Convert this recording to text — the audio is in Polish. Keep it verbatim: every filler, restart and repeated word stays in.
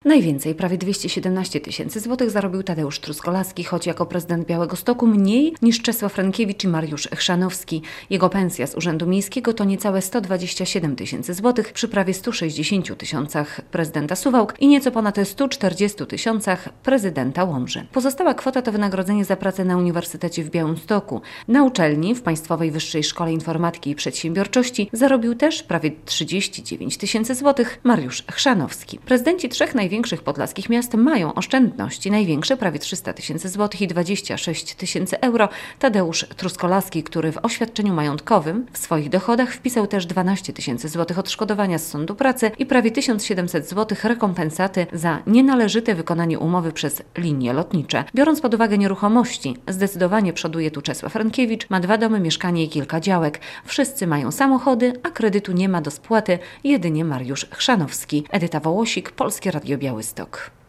Najwięcej, prawie dwieście siedemnaście tysięcy złotych zarobił Tadeusz Truskolaski, choć jako prezydent Białegostoku mniej niż Czesław Rynkiewicz i Mariusz Chrzanowski. Jego pensja z Urzędu Miejskiego to niecałe sto dwadzieścia siedem tysięcy złotych przy prawie stu sześćdziesięciu tysiącach prezydenta Suwałk i nieco ponad stu czterdziestu tysiącach prezydenta Łomży. Pozostała kwota to wynagrodzenie za pracę na Uniwersytecie w Białymstoku. Na uczelni w Państwowej Wyższej Szkole Informatyki i Przedsiębiorczości zarobił też prawie trzydzieści dziewięć tysięcy złotych Mariusz Chrzanowski. Prezydenci trzech największych podlaskich miast mają oszczędności. Największe prawie trzysta tysięcy złotych i dwadzieścia sześć tysięcy euro Tadeusz Truskolaski, który w oświadczeniu majątkowym w swoich dochodach wpisał też dwanaście tysięcy złotych odszkodowania z Sądu Pracy i prawie tysiąc siedemset złotych rekompensaty za nienależyte wykonanie umowy przez linie lotnicze. Biorąc pod uwagę nieruchomości, zdecydowanie przoduje tu Czesław Rynkiewicz, ma dwa domy, mieszkanie i kilka działek. Wszyscy mają samochody, a kredytu nie ma do spłaty, jedynie Mariusz Chrzanowski. Edyta Wołosik, Polskie Radio Białystok.